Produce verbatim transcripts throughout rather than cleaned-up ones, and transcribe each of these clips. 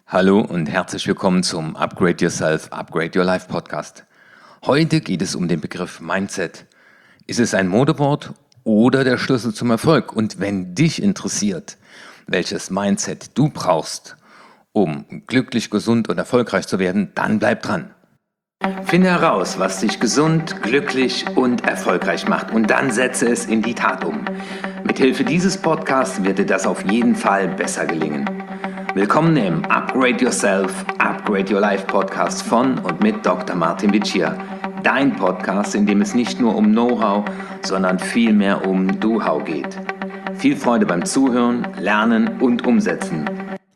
Hallo und herzlich willkommen zum Upgrade Yourself, Upgrade Your Life Podcast. Heute geht es um den Begriff Mindset. Ist es ein Modewort oder der Schlüssel zum Erfolg? Und wenn dich interessiert, welches Mindset du brauchst, um glücklich, gesund und erfolgreich zu werden, dann bleib dran. Finde heraus, was dich gesund, glücklich und erfolgreich macht und dann setze es in die Tat um. Mithilfe dieses Podcasts wird dir das auf jeden Fall besser gelingen. Willkommen im Upgrade Yourself, Upgrade Your Life Podcast von und mit Doktor Martin Vicia. Dein Podcast, in dem es nicht nur um Know-how, sondern vielmehr um Do-How geht. Viel Freude beim Zuhören, Lernen und Umsetzen.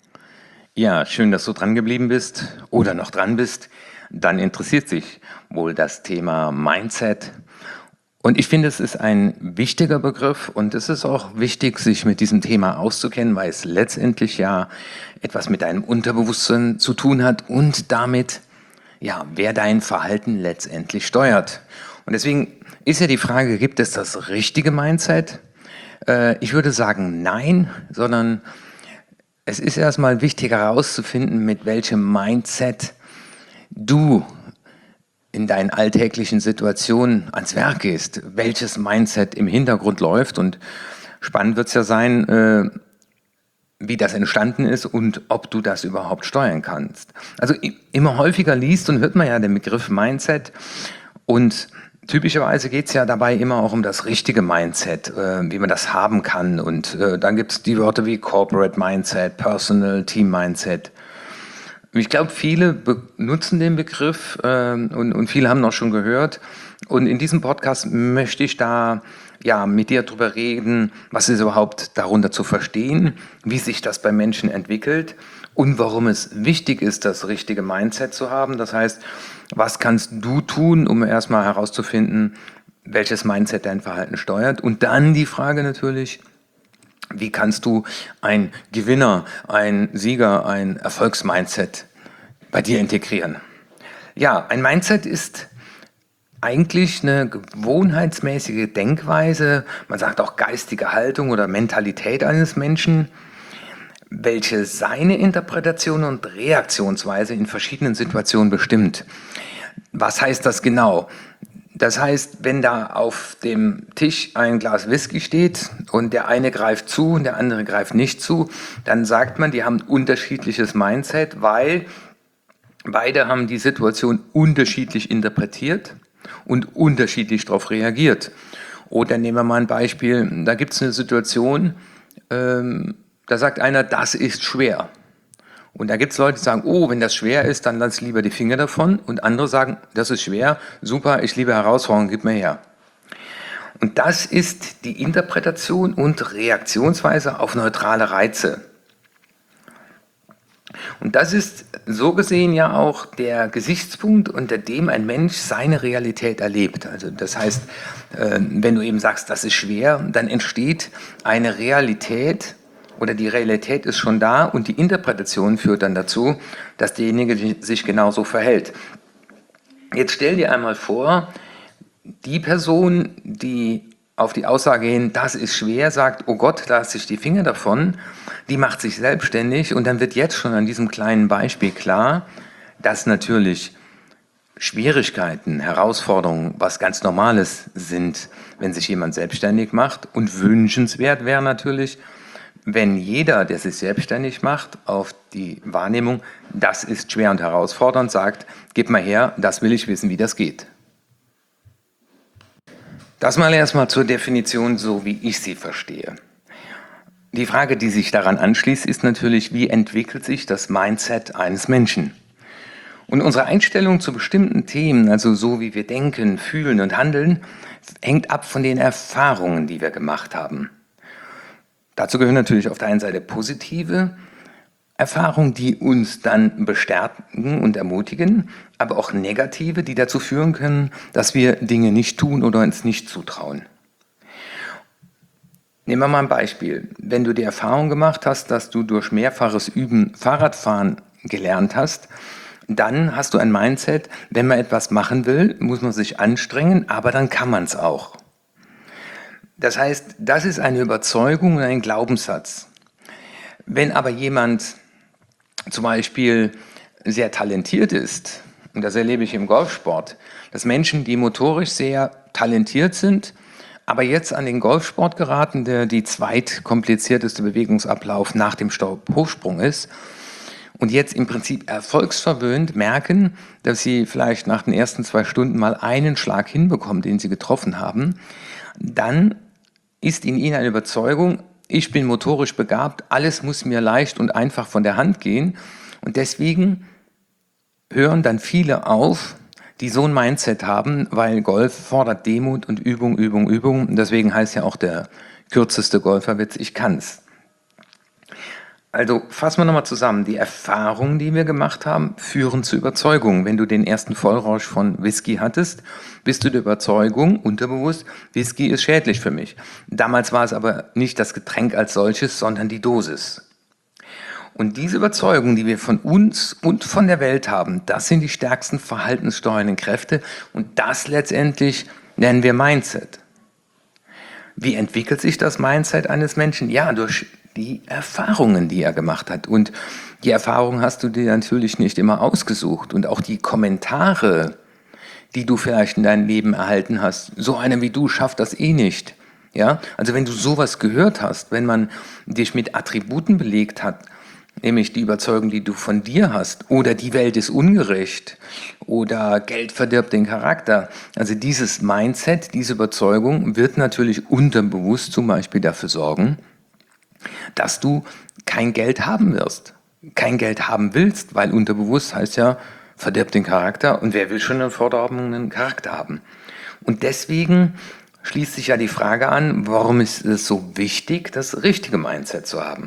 Ja, schön, dass du dran geblieben bist oder noch dran bist. Dann interessiert sich wohl das Thema Mindset. Und ich finde, es ist ein wichtiger Begriff und es ist auch wichtig, sich mit diesem Thema auszukennen, weil es letztendlich ja etwas mit deinem Unterbewusstsein zu tun hat und damit, ja, wer dein Verhalten letztendlich steuert. Und deswegen ist ja die Frage, gibt es das richtige Mindset? Äh, ich würde sagen nein, sondern es ist erstmal wichtig herauszufinden, mit welchem Mindset du in deinen alltäglichen Situationen ans Werk gehst, welches Mindset im Hintergrund läuft. Und spannend wird es ja sein, äh, wie das entstanden ist und ob du das überhaupt steuern kannst. Also immer häufiger liest und hört man ja den Begriff Mindset und typischerweise geht es ja dabei immer auch um das richtige Mindset, äh, wie man das haben kann. Und äh, dann gibt es die Wörter wie Corporate Mindset, Personal, Team Mindset. Ich glaube, viele benutzen den Begriff äh, und, und viele haben noch schon gehört. Und in diesem Podcast möchte ich da ja mit dir drüber reden, was ist überhaupt darunter zu verstehen, wie sich das bei Menschen entwickelt und warum es wichtig ist, das richtige Mindset zu haben. Das heißt, was kannst du tun, um erstmal herauszufinden, welches Mindset dein Verhalten steuert? Und dann die Frage natürlich, wie kannst du ein Gewinner, ein Sieger, ein Erfolgsmindset bei dir integrieren? Ja, ein Mindset ist eigentlich eine gewohnheitsmäßige Denkweise, man sagt auch geistige Haltung oder Mentalität eines Menschen, welche seine Interpretation und Reaktionsweise in verschiedenen Situationen bestimmt. Was heißt das genau? Das heißt, wenn da auf dem Tisch ein Glas Whisky steht und der eine greift zu und der andere greift nicht zu, dann sagt man, die haben ein unterschiedliches Mindset, weil beide haben die Situation unterschiedlich interpretiert und unterschiedlich darauf reagiert. Oder nehmen wir mal ein Beispiel, da gibt es eine Situation, ähm, da sagt einer, das ist schwer. Und da gibt es Leute, die sagen, oh, wenn das schwer ist, dann lass lieber die Finger davon. Und andere sagen, das ist schwer, super, ich liebe Herausforderungen, gib mir her. Und das ist die Interpretation und Reaktionsweise auf neutrale Reize. Und das ist so gesehen ja auch der Gesichtspunkt, unter dem ein Mensch seine Realität erlebt. Also das heißt, wenn du eben sagst, das ist schwer, dann entsteht eine Realität, oder die Realität ist schon da und die Interpretation führt dann dazu, dass derjenige sich genauso verhält. Jetzt stell dir einmal vor, die Person, die auf die Aussage hin, das ist schwer, sagt, oh Gott, lasse ich die Finger davon, die macht sich selbstständig und dann wird jetzt schon an diesem kleinen Beispiel klar, dass natürlich Schwierigkeiten, Herausforderungen was ganz Normales sind, wenn sich jemand selbstständig macht, und wünschenswert wäre natürlich, wenn jeder, der sich selbstständig macht, auf die Wahrnehmung, das ist schwer und herausfordernd, sagt, gib mal her, das will ich wissen, wie das geht. Das mal erstmal zur Definition, so wie ich sie verstehe. Die Frage, die sich daran anschließt, ist natürlich, wie entwickelt sich das Mindset eines Menschen? Und unsere Einstellung zu bestimmten Themen, also so wie wir denken, fühlen und handeln, hängt ab von den Erfahrungen, die wir gemacht haben. Dazu gehören natürlich auf der einen Seite positive Erfahrungen, die uns dann bestärken und ermutigen, aber auch negative, die dazu führen können, dass wir Dinge nicht tun oder uns nicht zutrauen. Nehmen wir mal ein Beispiel. Wenn du die Erfahrung gemacht hast, dass du durch mehrfaches Üben Fahrradfahren gelernt hast, dann hast du ein Mindset, wenn man etwas machen will, muss man sich anstrengen, aber dann kann man es auch. Das heißt, das ist eine Überzeugung und ein Glaubenssatz. Wenn aber jemand zum Beispiel sehr talentiert ist, und das erlebe ich im Golfsport, dass Menschen, die motorisch sehr talentiert sind, aber jetzt an den Golfsport geraten, der die zweitkomplizierteste Bewegungsablauf nach dem Stabhochsprung ist, und jetzt im Prinzip erfolgsverwöhnt merken, dass sie vielleicht nach den ersten zwei Stunden mal einen Schlag hinbekommen, den sie getroffen haben, dann ist in ihnen eine Überzeugung, ich bin motorisch begabt, alles muss mir leicht und einfach von der Hand gehen, und deswegen hören dann viele auf, die so ein Mindset haben, weil Golf fordert Demut und Übung, Übung, Übung. Und deswegen heißt ja auch der kürzeste Golferwitz, ich kann's. Also fassen wir nochmal zusammen. Die Erfahrungen, die wir gemacht haben, führen zu Überzeugungen. Wenn du den ersten Vollrausch von Whisky hattest, bist du der Überzeugung, unterbewusst, Whisky ist schädlich für mich. Damals war es aber nicht das Getränk als solches, sondern die Dosis. Und diese Überzeugungen, die wir von uns und von der Welt haben, das sind die stärksten verhaltenssteuernden Kräfte, und das letztendlich nennen wir Mindset. Wie entwickelt sich das Mindset eines Menschen? Ja, durch die Erfahrungen, die er gemacht hat. Und die Erfahrungen hast du dir natürlich nicht immer ausgesucht. Und auch die Kommentare, die du vielleicht in deinem Leben erhalten hast, so einer wie du schafft das eh nicht. Ja? Also wenn du sowas gehört hast, wenn man dich mit Attributen belegt hat, nämlich die Überzeugung, die du von dir hast, oder die Welt ist ungerecht, oder Geld verdirbt den Charakter. Also dieses Mindset, diese Überzeugung wird natürlich unterbewusst zum Beispiel dafür sorgen, dass du kein Geld haben wirst, kein Geld haben willst, weil unterbewusst heißt ja, verdirbt den Charakter, und wer will schon einen verdorbenen Charakter haben? Und deswegen schließt sich ja die Frage an, warum ist es so wichtig, das richtige Mindset zu haben?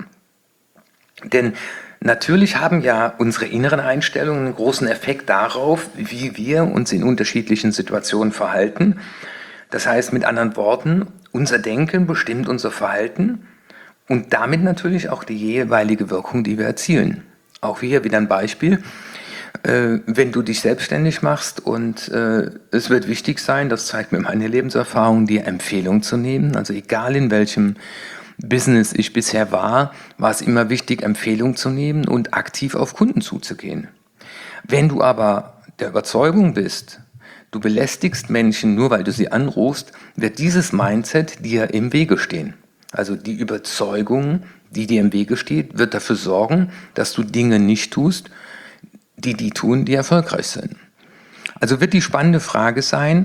Denn natürlich haben ja unsere inneren Einstellungen einen großen Effekt darauf, wie wir uns in unterschiedlichen Situationen verhalten. Das heißt, mit anderen Worten, unser Denken bestimmt unser Verhalten und damit natürlich auch die jeweilige Wirkung, die wir erzielen. Auch hier wieder ein Beispiel. Äh, wenn du dich selbstständig machst und äh, es wird wichtig sein, das zeigt mir meine Lebenserfahrung, dir Empfehlungen zu nehmen, also egal in welchem Business ich bisher war, war es immer wichtig, Empfehlungen zu nehmen und aktiv auf Kunden zuzugehen. Wenn du aber der Überzeugung bist, du belästigst Menschen nur, weil du sie anrufst, wird dieses Mindset dir im Wege stehen. Also die Überzeugung, die dir im Wege steht, wird dafür sorgen, dass du Dinge nicht tust, die die tun, die erfolgreich sind. Also wird die spannende Frage sein,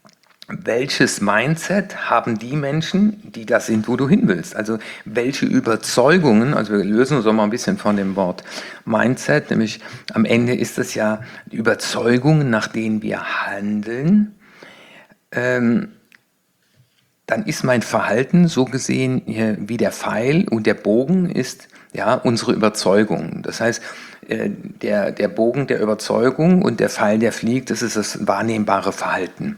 welches Mindset haben die Menschen, die das sind, wo du hin willst? Also welche Überzeugungen, also wir lösen uns auch mal ein bisschen von dem Wort Mindset, nämlich am Ende ist es ja die Überzeugungen, nach denen wir handeln. Ähm, dann ist mein Verhalten so gesehen wie der Pfeil, und der Bogen ist ja unsere Überzeugung. Das heißt, der, der Bogen der Überzeugung und der Pfeil, der fliegt, das ist das wahrnehmbare Verhalten.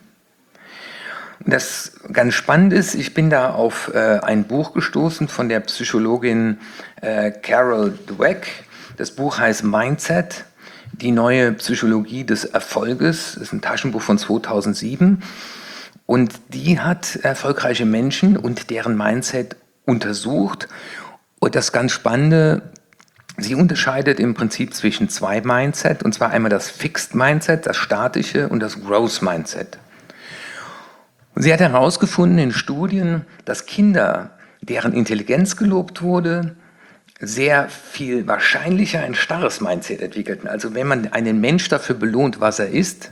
Das ganz spannend ist, ich bin da auf äh, ein Buch gestoßen von der Psychologin äh, Carol Dweck. Das Buch heißt Mindset, die neue Psychologie des Erfolges. Das ist ein Taschenbuch von zweitausendsieben. Und die hat erfolgreiche Menschen und deren Mindset untersucht. Und das ganz Spannende, sie unterscheidet im Prinzip zwischen zwei Mindset, und zwar einmal das Fixed Mindset, das statische, und das Growth Mindset. Und sie hat herausgefunden in Studien, dass Kinder, deren Intelligenz gelobt wurde, sehr viel wahrscheinlicher ein starres Mindset entwickelten. Also wenn man einen Mensch dafür belohnt, was er ist,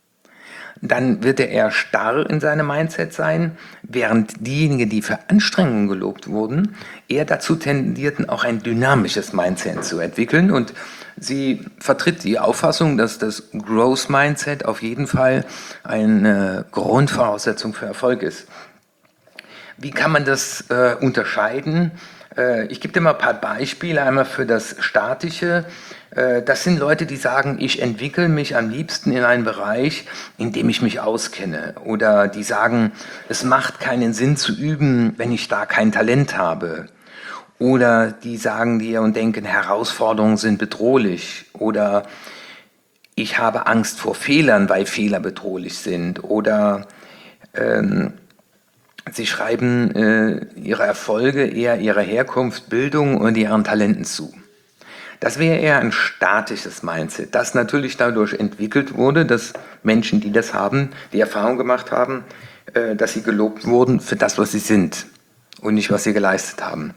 dann wird er eher starr in seinem Mindset sein, während diejenigen, die für Anstrengungen gelobt wurden, eher dazu tendierten, auch ein dynamisches Mindset zu entwickeln. Und sie vertritt die Auffassung, dass das Growth Mindset auf jeden Fall eine Grundvoraussetzung für Erfolg ist. Wie kann man das äh, unterscheiden? Äh, ich gebe dir mal ein paar Beispiele, einmal für das Statische. Äh, das sind Leute, die sagen, ich entwickle mich am liebsten in einen Bereich, in dem ich mich auskenne. Oder die sagen, es macht keinen Sinn zu üben, wenn ich da kein Talent habe. Oder die sagen dir und denken, Herausforderungen sind bedrohlich. Oder ich habe Angst vor Fehlern, weil Fehler bedrohlich sind. Oder ähm, sie schreiben äh, ihre Erfolge eher ihrer Herkunft, Bildung und ihren Talenten zu. Das wäre eher ein statisches Mindset, das natürlich dadurch entwickelt wurde, dass Menschen, die das haben, die Erfahrung gemacht haben, äh, dass sie gelobt wurden für das, was sie sind und nicht, was sie geleistet haben.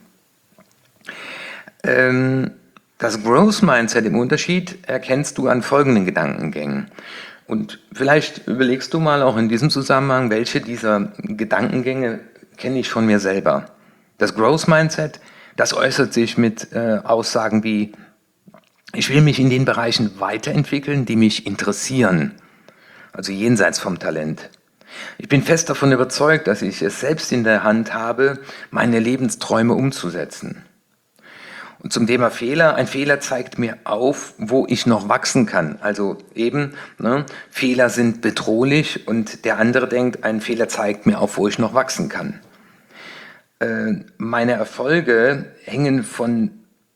Ähm, das Growth Mindset im Unterschied erkennst du an folgenden Gedankengängen. Und vielleicht überlegst du mal auch in diesem Zusammenhang, welche dieser Gedankengänge kenne ich von mir selber. Das Growth Mindset, das äußert sich mit äh, Aussagen wie: Ich will mich in den Bereichen weiterentwickeln, die mich interessieren, also jenseits vom Talent. Ich bin fest davon überzeugt, dass ich es selbst in der Hand habe, meine Lebensträume umzusetzen. Und zum Thema Fehler: Ein Fehler zeigt mir auf, wo ich noch wachsen kann. Also eben, ne, Fehler sind bedrohlich, und der andere denkt, ein Fehler zeigt mir auf, wo ich noch wachsen kann. Äh, meine Erfolge hängen von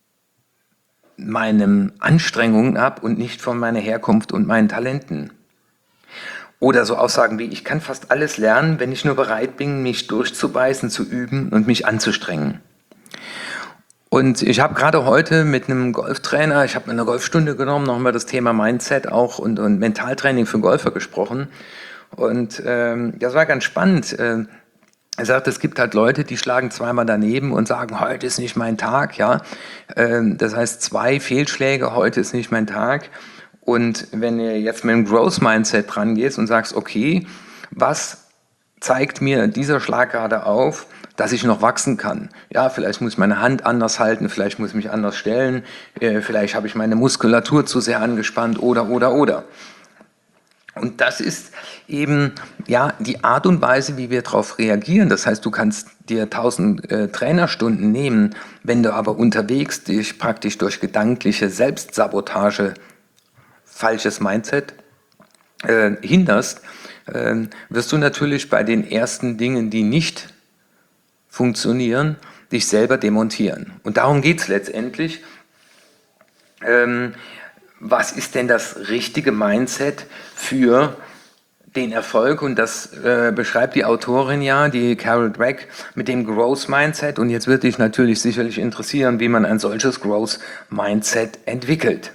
meinen Anstrengungen ab und nicht von meiner Herkunft und meinen Talenten. Oder so Aussagen wie: Ich kann fast alles lernen, wenn ich nur bereit bin, mich durchzubeißen, zu üben und mich anzustrengen. Und ich habe gerade heute mit einem Golftrainer, ich habe eine Golfstunde genommen, nochmal das Thema Mindset auch und, und Mentaltraining für Golfer gesprochen. Und ähm, das war ganz spannend. Äh, er sagt, es gibt halt Leute, die schlagen zweimal daneben und sagen, heute ist nicht mein Tag. Ja, ähm, das heißt, zwei Fehlschläge, heute ist nicht mein Tag. Und wenn ihr jetzt mit einem Growth Mindset dran gehst und sagst, okay, was zeigt mir dieser Schlag gerade auf, dass ich noch wachsen kann? Ja, vielleicht muss ich meine Hand anders halten, vielleicht muss ich mich anders stellen, äh, vielleicht habe ich meine Muskulatur zu sehr angespannt oder, oder, oder. Und das ist eben ja die Art und Weise, wie wir darauf reagieren. Das heißt, du kannst dir tausend äh, Trainerstunden nehmen, wenn du aber unterwegs dich praktisch durch gedankliche Selbstsabotage, falsches Mindset, äh, hinderst, äh, wirst du natürlich bei den ersten Dingen, die nicht funktionieren, dich selber demontieren. Und darum geht es letztendlich. Ähm, was ist denn das richtige Mindset für den Erfolg? Und das äh, beschreibt die Autorin ja, die Carol Dweck, mit dem Growth Mindset. Und jetzt wird dich natürlich sicherlich interessieren, wie man ein solches Growth Mindset entwickelt.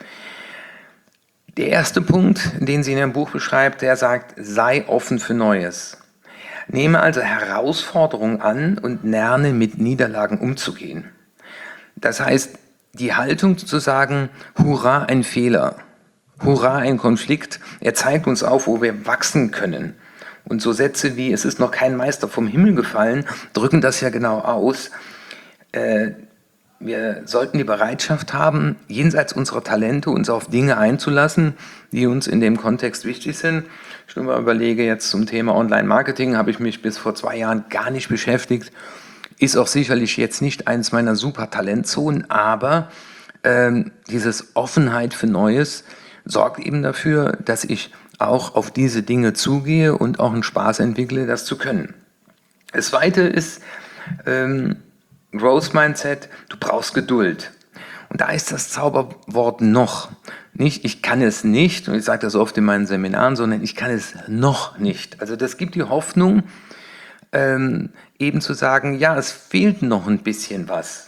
Der erste Punkt, den sie in ihrem Buch beschreibt, der sagt: Sei offen für Neues. Nehme also Herausforderungen an und lerne, mit Niederlagen umzugehen. Das heißt, die Haltung zu sagen, hurra, ein Fehler, hurra, ein Konflikt, er zeigt uns auf, wo wir wachsen können. Und so Sätze wie, es ist noch kein Meister vom Himmel gefallen, drücken das ja genau aus. Äh, wir sollten die Bereitschaft haben, jenseits unserer Talente uns auf Dinge einzulassen, die uns in dem Kontext wichtig sind. Ich nur mal überlege, jetzt zum Thema Online-Marketing habe ich mich bis vor zwei Jahren gar nicht beschäftigt. Ist auch sicherlich jetzt nicht eines meiner super Talentzonen, aber ähm, dieses Offenheit für Neues sorgt eben dafür, dass ich auch auf diese Dinge zugehe und auch einen Spaß entwickle, das zu können. Das Zweite ist ähm, Growth Mindset: Du brauchst Geduld. Und da ist das Zauberwort noch. Nicht, ich kann es nicht, und ich sage das oft in meinen Seminaren, sondern ich kann es noch nicht. Also das gibt die Hoffnung, ähm, eben zu sagen, ja, es fehlt noch ein bisschen was.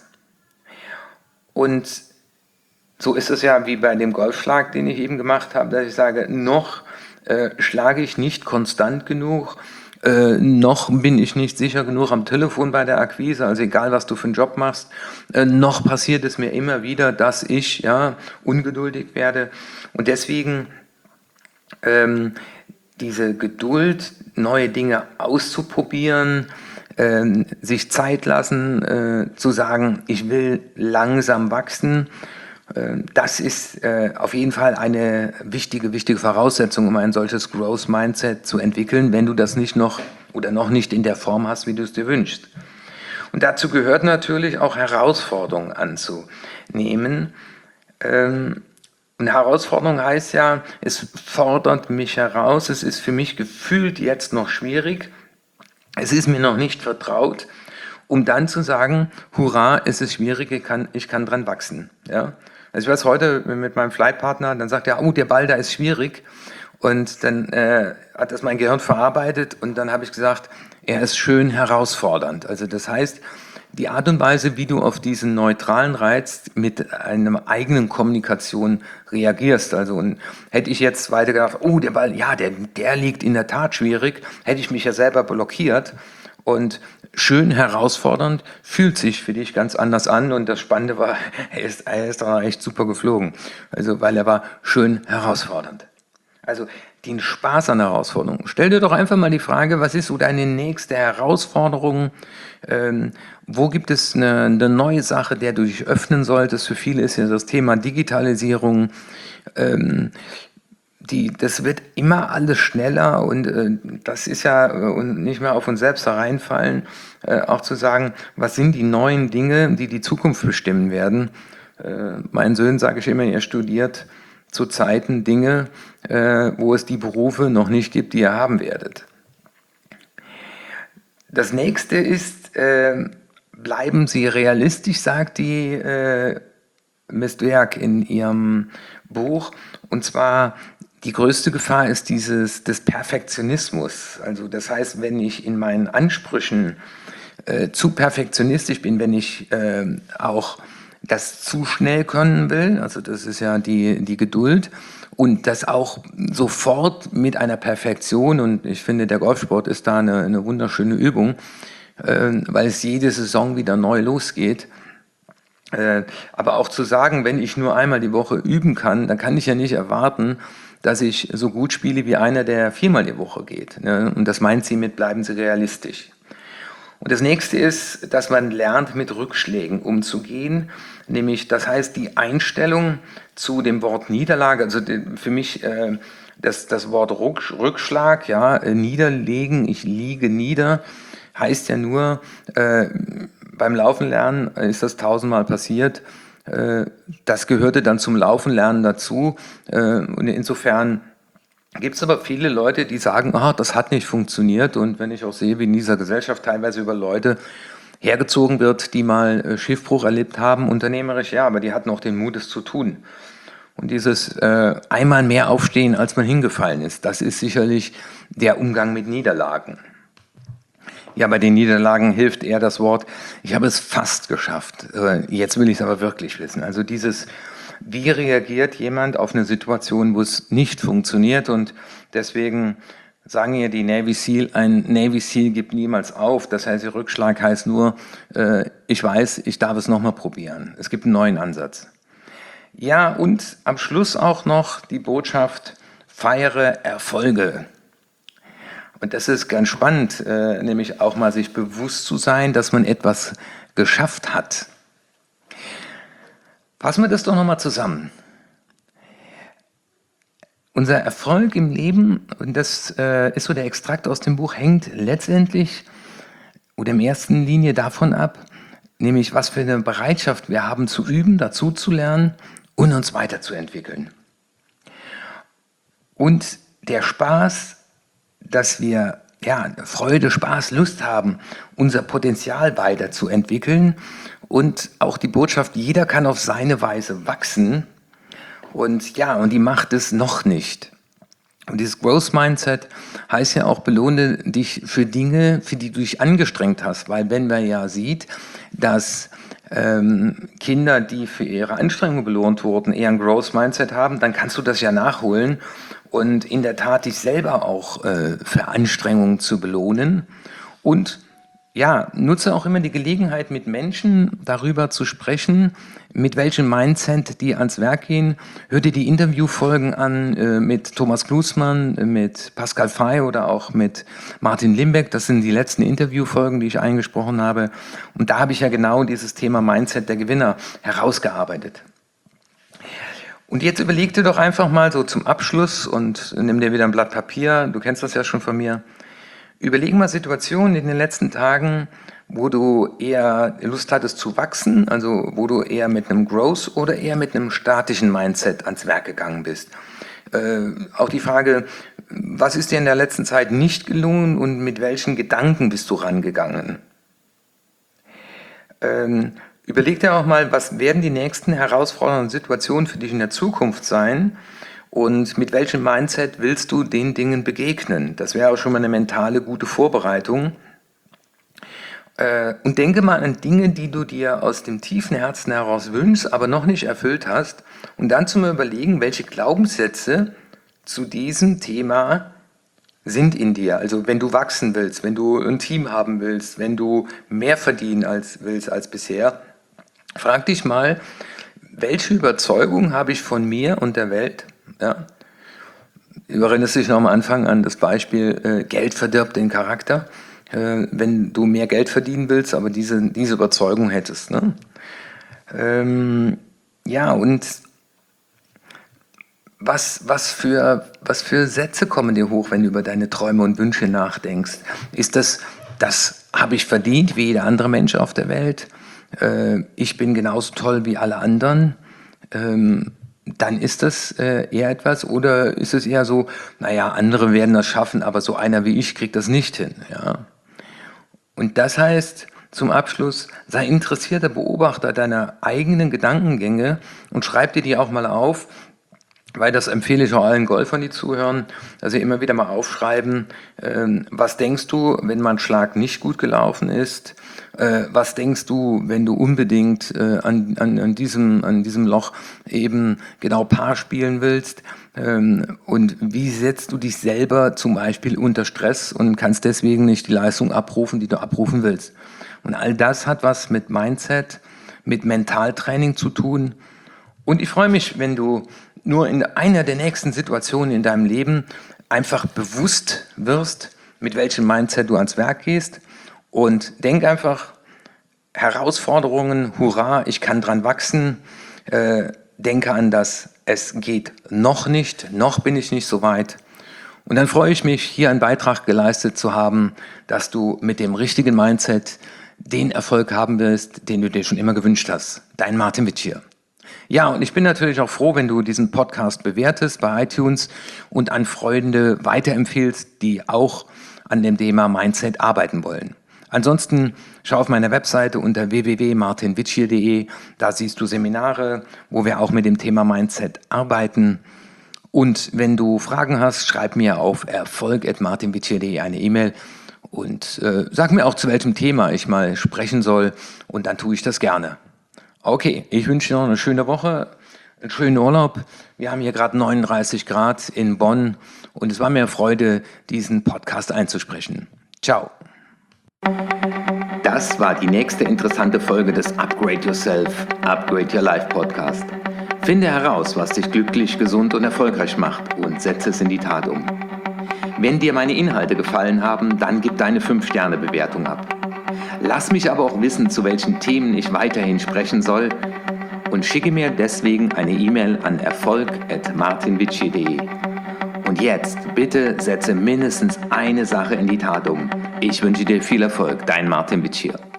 Und so ist es ja wie bei dem Golfschlag, den ich eben gemacht habe, dass ich sage, noch äh, schlage ich nicht konstant genug, Äh, noch bin ich nicht sicher genug am Telefon bei der Akquise, also egal, was du für einen Job machst, äh, noch passiert es mir immer wieder, dass ich ja ungeduldig werde. Und deswegen ähm, diese Geduld, neue Dinge auszuprobieren, äh, sich Zeit lassen, äh, zu sagen, ich will langsam wachsen, das ist äh, auf jeden Fall eine wichtige, wichtige Voraussetzung, um ein solches Growth Mindset zu entwickeln, wenn du das nicht noch oder noch nicht in der Form hast, wie du es dir wünschst. Und dazu gehört natürlich auch Herausforderungen anzunehmen. Ähm, und Herausforderung heißt ja, es fordert mich heraus, es ist für mich gefühlt jetzt noch schwierig, es ist mir noch nicht vertraut, um dann zu sagen, hurra, es ist schwierig, ich kann, ich kann dran wachsen. Ja? Also ich weiß heute mit meinem Flightpartner, dann sagt er, oh, der Ball da ist schwierig. Und dann äh, hat das mein Gehirn verarbeitet und dann habe ich gesagt, er ist schön herausfordernd. Also das heißt, die Art und Weise, wie du auf diesen neutralen Reiz mit einer eigenen Kommunikation reagierst. Also und hätte ich jetzt weiter gedacht, oh, der Ball, ja, der, der liegt in der Tat schwierig, hätte ich mich ja selber blockiert. Und schön herausfordernd fühlt sich für dich ganz anders an. Und das Spannende war, er ist, er ist auch echt super geflogen. Also, weil er war schön herausfordernd. Also den Spaß an der Herausforderung. Stell dir doch einfach mal die Frage, was ist so deine nächste Herausforderung? Ähm, wo gibt es eine, eine neue Sache, der du dich öffnen solltest? Für viele ist ja das Thema Digitalisierung. Ähm, die, das wird immer alles schneller und äh, das ist ja äh, und nicht mehr auf uns selbst hereinfallen, äh, auch zu sagen, was sind die neuen Dinge, die die Zukunft bestimmen werden. Äh, meinen Söhnen sage ich immer, ihr studiert zu Zeiten Dinge, äh, wo es die Berufe noch nicht gibt, die ihr haben werdet. Das nächste ist, äh, bleiben Sie realistisch, sagt die äh, Miss Dweck in ihrem Buch. Und zwar, die größte Gefahr ist dieses des Perfektionismus. Also das heißt, wenn ich in meinen Ansprüchen äh, zu perfektionistisch bin, wenn ich äh, auch das zu schnell können will, also das ist ja die, die Geduld, und das auch sofort mit einer Perfektion, und ich finde, der Golfsport ist da eine, eine wunderschöne Übung, äh, weil es jede Saison wieder neu losgeht. Äh, aber auch zu sagen, wenn ich nur einmal die Woche üben kann, dann kann ich ja nicht erwarten, dass ich so gut spiele wie einer, der viermal die Woche geht. Ne? Und das meint sie mit, bleiben Sie realistisch. Und das nächste ist, dass man lernt, mit Rückschlägen umzugehen. Nämlich, das heißt, die Einstellung zu dem Wort Niederlage, also für mich äh, das, das Wort Rückschlag, ja, äh, niederlegen, ich liege nieder, heißt ja nur, äh, beim Laufen lernen ist das tausendmal passiert. Äh, das gehörte dann zum Laufen lernen dazu. Äh, und insofern gibt es aber viele Leute, die sagen, ah, das hat nicht funktioniert. Und wenn ich auch sehe, wie in dieser Gesellschaft teilweise über Leute hergezogen wird, die mal äh, Schiffbruch erlebt haben, unternehmerisch, ja, aber die hatten auch den Mut, es zu tun. Und dieses äh, einmal mehr aufstehen, als man hingefallen ist, das ist sicherlich der Umgang mit Niederlagen. Ja, bei den Niederlagen hilft eher das Wort, ich habe es fast geschafft. Äh, jetzt will ich es aber wirklich wissen. Also dieses, wie reagiert jemand auf eine Situation, wo es nicht funktioniert, und deswegen sagen ja die Navy SEAL, ein Navy SEAL gibt niemals auf. Das heißt, der Rückschlag heißt nur, äh, ich weiß, ich darf es nochmal probieren. Es gibt einen neuen Ansatz. Ja, und am Schluss auch noch die Botschaft, feiere Erfolge. Und das ist ganz spannend, äh, nämlich auch mal sich bewusst zu sein, dass man etwas geschafft hat. Fassen wir das doch nochmal zusammen. Unser Erfolg im Leben, und das äh, ist so der Extrakt aus dem Buch, hängt letztendlich oder in erster Linie davon ab, nämlich was für eine Bereitschaft wir haben zu üben, dazu zu lernen und uns weiterzuentwickeln. Und der Spaß, dass wir ja, Freude, Spaß, Lust haben, unser Potenzial weiterzuentwickeln, und auch die Botschaft, jeder kann auf seine Weise wachsen. Und ja, und die macht es noch nicht. Und dieses Growth Mindset heißt ja auch, belohne dich für Dinge, für die du dich angestrengt hast. Weil wenn man ja sieht, dass ähm, Kinder, die für ihre Anstrengung belohnt wurden, eher ein Growth Mindset haben, dann kannst du das ja nachholen und in der Tat dich selber auch äh, für Anstrengungen zu belohnen. Und ja, nutze auch immer die Gelegenheit, mit Menschen darüber zu sprechen, mit welchem Mindset die ans Werk gehen. Hör dir die Interviewfolgen an äh, mit Thomas Klusmann, mit Pascal Fay oder auch mit Martin Limbeck. Das sind die letzten Interviewfolgen, die ich eingesprochen habe. Und da habe ich ja genau dieses Thema Mindset der Gewinner herausgearbeitet. Und jetzt überleg dir doch einfach mal so zum Abschluss und nimm dir wieder ein Blatt Papier. Du kennst das ja schon von mir. Überleg mal Situationen in den letzten Tagen, wo du eher Lust hattest zu wachsen, also wo du eher mit einem Growth oder eher mit einem statischen Mindset ans Werk gegangen bist. Äh, auch die Frage, was ist dir in der letzten Zeit nicht gelungen und mit welchen Gedanken bist du rangegangen? Ähm, überleg dir auch mal, was werden die nächsten herausfordernden Situationen für dich in der Zukunft sein? Und mit welchem Mindset willst du den Dingen begegnen? Das wäre auch schon mal eine mentale gute Vorbereitung. Äh, und denke mal an Dinge, die du dir aus dem tiefen Herzen heraus wünschst, aber noch nicht erfüllt hast. Und dann zu mir überlegen, welche Glaubenssätze zu diesem Thema sind in dir. Also wenn du wachsen willst, wenn du ein Team haben willst, wenn du mehr verdienen als, willst als bisher, frag dich mal, welche Überzeugung habe ich von mir und der Welt? Ja? Du erinnerst dich noch am Anfang an das Beispiel, äh, Geld verdirbt den Charakter. Äh, wenn du mehr Geld verdienen willst, aber diese, diese Überzeugung hättest. Ne? Ähm, ja, und was, was, für, was für Sätze kommen dir hoch, wenn du über deine Träume und Wünsche nachdenkst? Ist das, das habe ich verdient wie jeder andere Mensch auf der Welt? Äh, ich bin genauso toll wie alle anderen? Ähm, dann ist das äh, eher etwas, oder ist es eher so, naja, andere werden das schaffen, aber so einer wie ich kriegt das nicht hin. Ja? Und das heißt, zum Abschluss, sei interessierter Beobachter deiner eigenen Gedankengänge und schreib dir die auch mal auf, weil das empfehle ich auch allen Golfern, die zuhören, also immer wieder mal aufschreiben, ähm, was denkst du, wenn mein Schlag nicht gut gelaufen ist, äh, was denkst du, wenn du unbedingt äh, an, an, an, diesem, an diesem Loch eben genau Paar spielen willst, ähm, und wie setzt du dich selber zum Beispiel unter Stress und kannst deswegen nicht die Leistung abrufen, die du abrufen willst. Und all das hat was mit Mindset, mit Mentaltraining zu tun. Und ich freue mich, wenn du nur in einer der nächsten Situationen in deinem Leben einfach bewusst wirst, mit welchem Mindset du ans Werk gehst, und denk einfach, Herausforderungen, hurra, ich kann dran wachsen, äh, denke an das, es geht noch nicht, noch bin ich nicht so weit. Und dann freue ich mich, hier einen Beitrag geleistet zu haben, dass du mit dem richtigen Mindset den Erfolg haben wirst, den du dir schon immer gewünscht hast. Dein Martin Witsch hier. Ja, und ich bin natürlich auch froh, wenn du diesen Podcast bewertest bei iTunes und an Freunde weiterempfiehlst, die auch an dem Thema Mindset arbeiten wollen. Ansonsten schau auf meiner Webseite unter w w w punkt martin witschier punkt de, da siehst du Seminare, wo wir auch mit dem Thema Mindset arbeiten. Und wenn du Fragen hast, schreib mir auf erfolg at martin witschier punkt de eine E-Mail und äh, sag mir auch, zu welchem Thema ich mal sprechen soll, und dann tue ich das gerne. Okay, ich wünsche dir noch eine schöne Woche, einen schönen Urlaub. Wir haben hier gerade neununddreißig Grad in Bonn und es war mir eine Freude, diesen Podcast einzusprechen. Ciao. Das war die nächste interessante Folge des Upgrade Yourself, Upgrade Your Life Podcast. Finde heraus, was dich glücklich, gesund und erfolgreich macht, und setze es in die Tat um. Wenn dir meine Inhalte gefallen haben, dann gib deine fünf Sterne Bewertung ab. Lass mich aber auch wissen, zu welchen Themen ich weiterhin sprechen soll, und schicke mir deswegen eine E-Mail an erfolg at martin witschier punkt de. Und jetzt bitte setze mindestens eine Sache in die Tat um. Ich wünsche dir viel Erfolg, dein Martin Witsch hier.